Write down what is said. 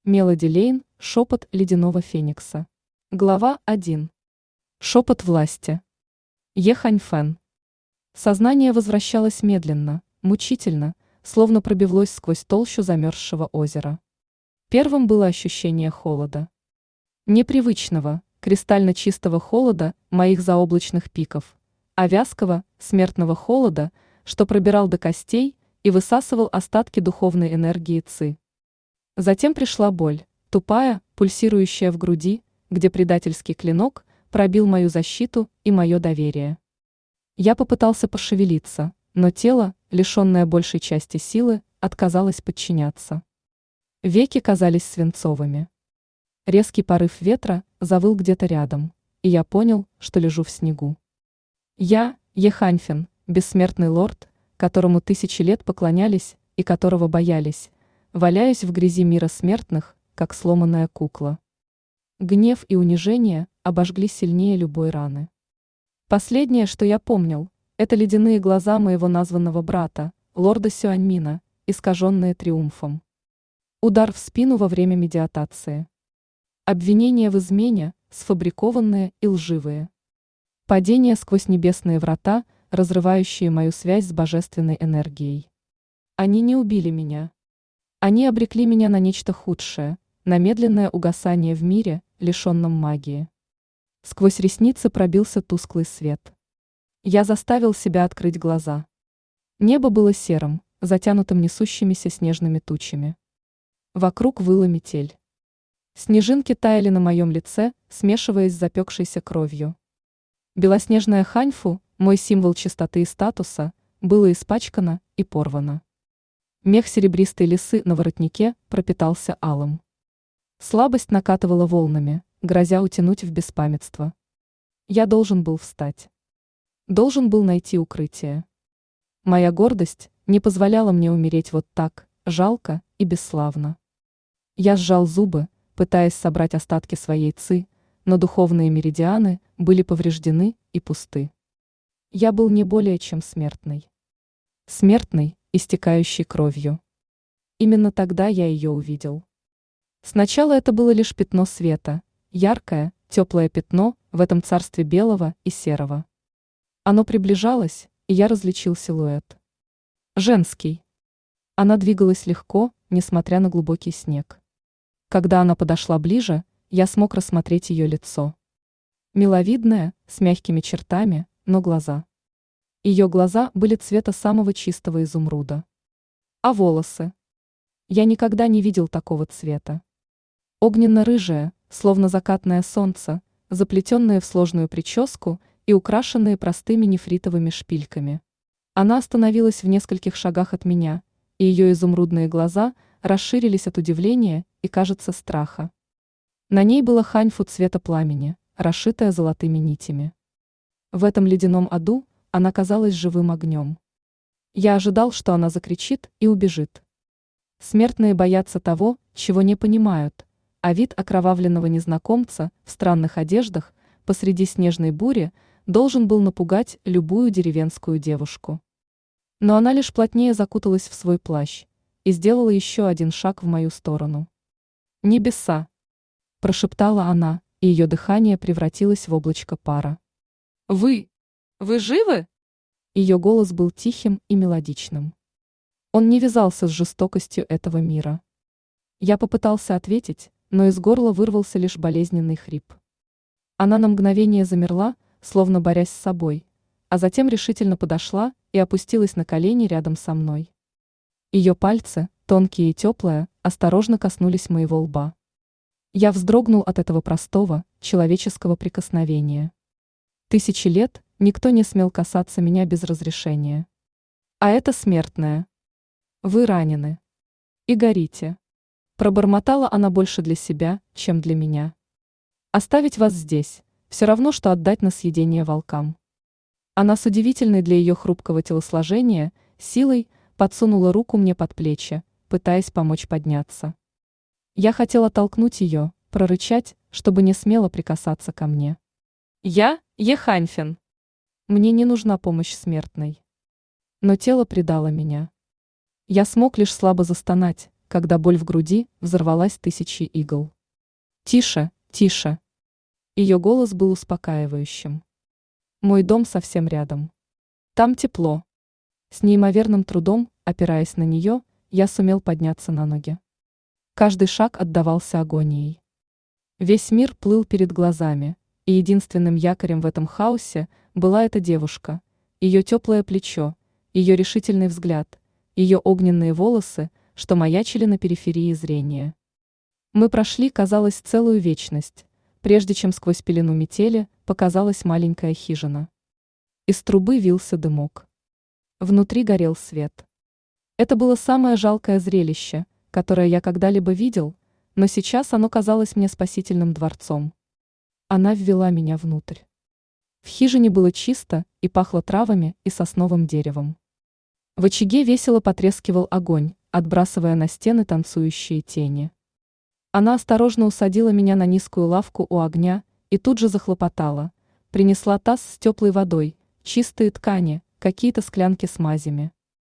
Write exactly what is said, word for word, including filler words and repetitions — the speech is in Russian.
Мелоди Лейн, шепот ледяного феникса. Глава один. Шепот власти. Е Ханьфэн. Сознание возвращалось медленно, мучительно, словно пробивалось сквозь толщу замерзшего озера. Первым было ощущение холода. Непривычного, кристально чистого холода моих заоблачных пиков, а вязкого, смертного холода, что пробирал до костей и высасывал остатки духовной энергии ци. Затем пришла боль, тупая, пульсирующая в груди, где предательский клинок пробил мою защиту и мое доверие. Я попытался пошевелиться, но тело, лишенное большей части силы, отказалось подчиняться. Веки казались свинцовыми. Резкий порыв ветра завыл где-то рядом, и я понял, что лежу в снегу. Я, Е Ханьфэн, бессмертный лорд, которому тысячи лет поклонялись и которого боялись, валяюсь в грязи мира смертных, как сломанная кукла. Гнев и унижение обожгли сильнее любой раны. Последнее, что я помнил, это ледяные глаза моего названного брата, лорда Сюаньмина, искаженные триумфом. Удар в спину во время медиатации. Обвинения в измене, сфабрикованные и лживые. Падение сквозь небесные врата, разрывающие мою связь с божественной энергией. Они не убили меня. Они обрекли меня на нечто худшее, на медленное угасание в мире, лишенном магии. Сквозь ресницы пробился тусклый свет. Я заставил себя открыть глаза. Небо было серым, затянутым несущимися снежными тучами. Вокруг выла метель. Снежинки таяли на моем лице, смешиваясь с запекшейся кровью. Белоснежная ханьфу, мой символ чистоты и статуса, было испачкано и порвано. Мех серебристой лисы на воротнике пропитался алым. Слабость накатывала волнами, грозя утянуть в беспамятство. Я должен был встать. Должен был найти укрытие. Моя гордость не позволяла мне умереть вот так, жалко и бесславно. Я сжал зубы, пытаясь собрать остатки своей ци, но духовные меридианы были повреждены и пусты. Я был не более чем смертный. Смертный, истекающий кровью. Именно тогда я ее увидел. Сначала это было лишь пятно света, яркое, теплое пятно в этом царстве белого и серого. Оно приближалось, и я различил силуэт. Женский. Она двигалась легко, несмотря на глубокий снег. Когда она подошла ближе, я смог рассмотреть ее лицо. Миловидное, с мягкими чертами, но глаза. Ее глаза были цвета самого чистого изумруда. А волосы? Я никогда не видел такого цвета. Огненно-рыжее, словно закатное солнце, заплетенные в сложную прическу и украшенные простыми нефритовыми шпильками. Она остановилась в нескольких шагах от меня, и ее изумрудные глаза расширились от удивления и, кажется, страха. На ней была ханьфу цвета пламени, расшитая золотыми нитями. В этом ледяном аду она казалась живым огнем. Я ожидал, что она закричит и убежит. Смертные боятся того, чего не понимают, а вид окровавленного незнакомца в странных одеждах посреди снежной бури должен был напугать любую деревенскую девушку. Но она лишь плотнее закуталась в свой плащ и сделала еще один шаг в мою сторону. «Небеса!» – прошептала она, и ее дыхание превратилось в облачко пара. «Вы! Вы живы?» Ее голос был тихим и мелодичным. Он не вязался с жестокостью этого мира. Я попытался ответить, но из горла вырвался лишь болезненный хрип. Она на мгновение замерла, словно борясь с собой, а затем решительно подошла и опустилась на колени рядом со мной. Ее пальцы, тонкие и теплые, осторожно коснулись моего лба. Я вздрогнул от этого простого, человеческого прикосновения. Тысячи лет никто не смел касаться меня без разрешения. А это смертное. Вы ранены. И горите. Пробормотала она больше для себя, чем для меня. Оставить вас здесь, все равно, что отдать на съедение волкам. Она с удивительной для ее хрупкого телосложения силой подсунула руку мне под плечи, пытаясь помочь подняться. Я хотела толкнуть ее, прорычать, чтобы не смело прикасаться ко мне. Я, Е Ханьфэн. Мне не нужна помощь смертной. Но тело предало меня. Я смог лишь слабо застонать, когда боль в груди взорвалась тысячей игл. «Тише, тише!» Ее голос был успокаивающим. «Мой дом совсем рядом. Там тепло». С неимоверным трудом, опираясь на нее, я сумел подняться на ноги. Каждый шаг отдавался агонией. Весь мир плыл перед глазами, и единственным якорем в этом хаосе была эта девушка, ее теплое плечо, ее решительный взгляд, ее огненные волосы, что маячили на периферии зрения. Мы прошли, казалось, целую вечность, прежде чем сквозь пелену метели показалась маленькая хижина. Из трубы вился дымок. Внутри горел свет. Это было самое жалкое зрелище, которое я когда-либо видел, но сейчас оно казалось мне спасительным дворцом. Она ввела меня внутрь. В хижине было чисто и пахло травами и сосновым деревом. В очаге весело потрескивал огонь, отбрасывая на стены танцующие тени. Она осторожно усадила меня на низкую лавку у огня и тут же захлопотала. Принесла таз с теплой водой, чистые ткани, какие-то склянки с мазями.